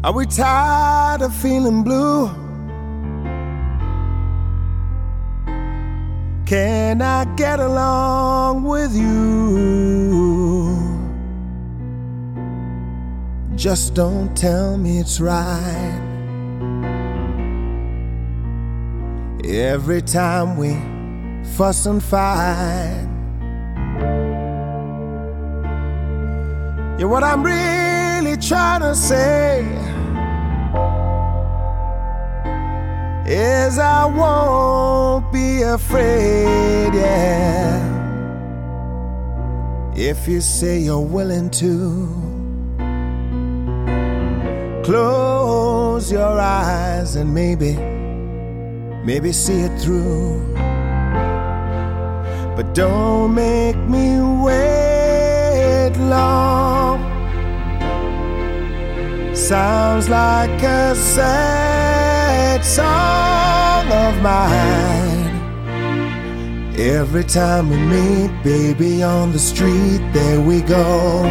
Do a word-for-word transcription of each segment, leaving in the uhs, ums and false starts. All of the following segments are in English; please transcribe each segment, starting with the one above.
Are we tired of feeling blue? Can I get along with you? Just don't tell me it's right. Every time we fuss and fight, yeah, what I'm really trying to say is I won't be afraid, yeah, if you say you're willing to. Close your eyes and maybe, maybe see it through. But don't make me wait long. Sounds like a sad song of mine. Every time we meet, baby, on the street, there we go.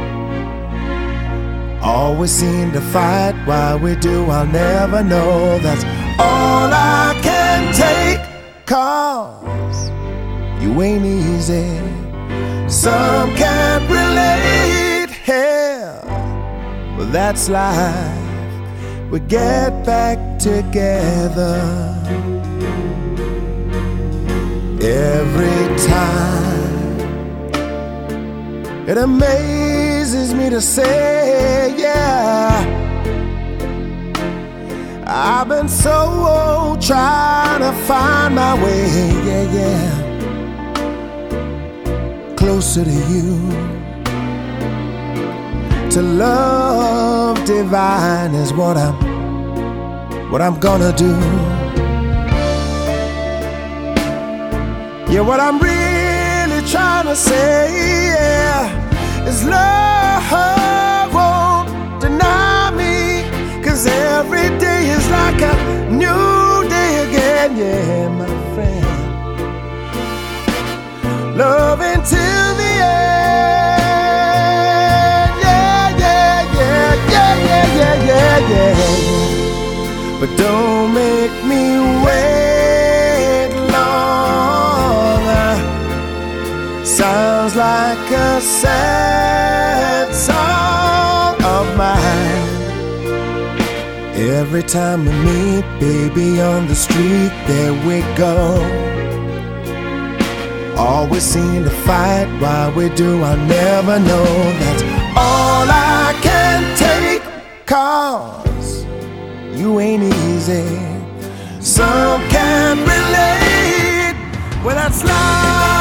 Always seem to fight. Why we do, I'll never know. That's all I can take, 'cause you ain't easy. Some can't relate. Hell, well, that's life. We get back together every time. It amazes me to say, yeah, I've been so trying to find my way, yeah, yeah, closer to you. To love divine is what I'm, what I'm gonna do. Yeah, what I'm really trying to say, yeah, is love won't deny me, 'cause every day is like a new day again, yeah, my friend. Love until the end, yeah, yeah, yeah, yeah, yeah, yeah, yeah, yeah. But don't make me wait long. Sounds like a sad song of mine. Every time we meet, baby, on the street, there we go. Always seem to fight. Why we do, I'll never know. That's all I can take, 'cause you ain't easy. Some can't relate. Well, that's life.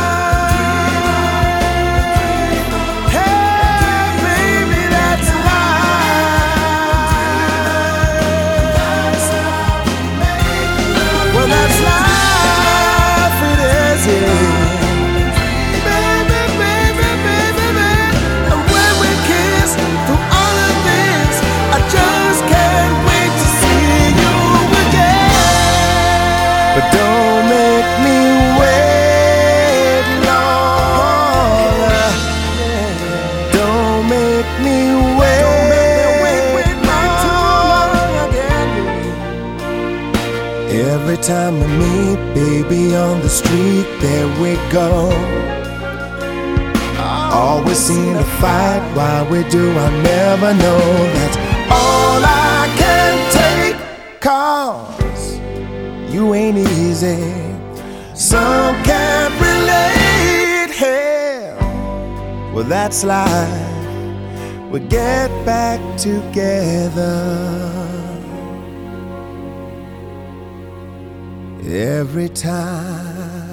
But don't make me wait long. Don't make me wait long again. Every time we meet, baby, on the street, there we go. Always seem to fight. Why we do, I'll never know. That's all I can take, 'cause you ain't easy. Some can't relate. Hell, well, that's life. We get back together every time.